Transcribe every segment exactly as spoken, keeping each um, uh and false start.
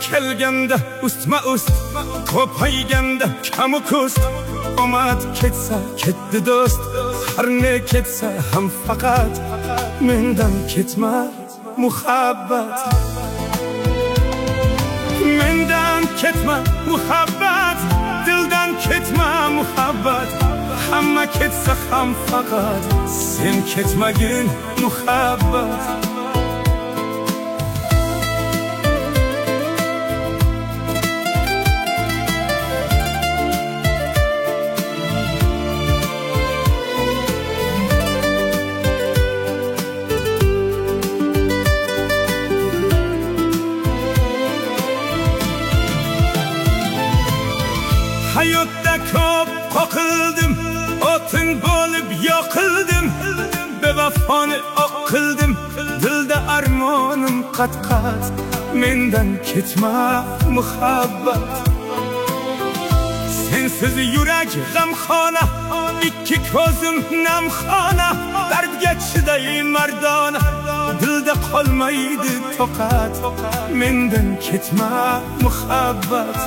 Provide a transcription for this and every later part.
kelganda ustma ust, ko'payganda kamu kust. Omad ketsa ketdi do'st, har ne ketsa ham faqat mendan ketma muhabbat. Mendan ketma muhabbat, dildan ketma muhabbat. Hamma ketsa ham faqat sen ketmagin muhabbat. Hayotda ko'p qoqildim, o'tin bo'lib yoqildim. Bevafoni oqildim, dilda armonim qat-qat. Mendan ketma muhabbat. Sensiz yurak g'amxona, ikki ko'zim namxona. Dardga chiday mardona, dilda qolmaydi toqat. Mendan ketma muhabbat.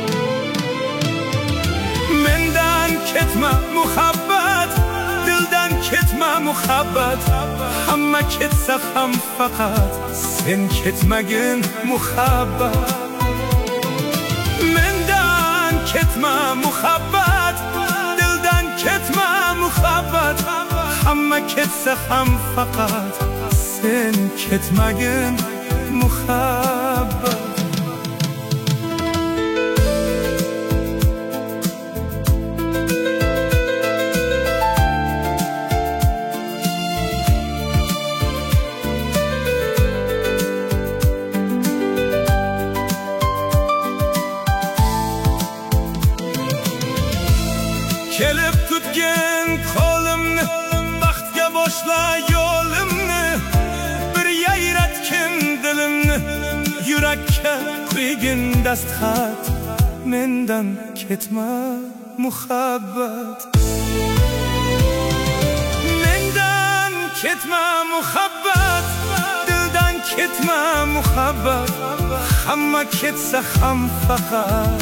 Mendan ketma muhabbat, dildan ketma muhabbat. Hamma ketsa ham faqat sen ketmagin muhabbat. Mendan ketma muhabbat, dildan ketma muhabbat. Hamma ketsa ham faqat sen ketmagin muhabbat. Kelib tutgan qo'limni, baxtga boshla yo'limni. Bir yayratgin dilimni, yurakka qo'ygin dastxat. Mendan ketma muhabbat. Mendan ketma muhabbat, dildan ketma muhabbat. Hamma ketsa ham faqat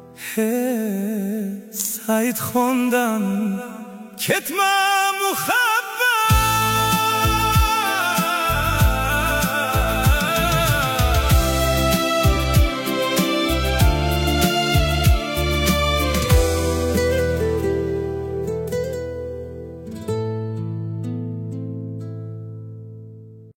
Said Xondan ketma muhabbat.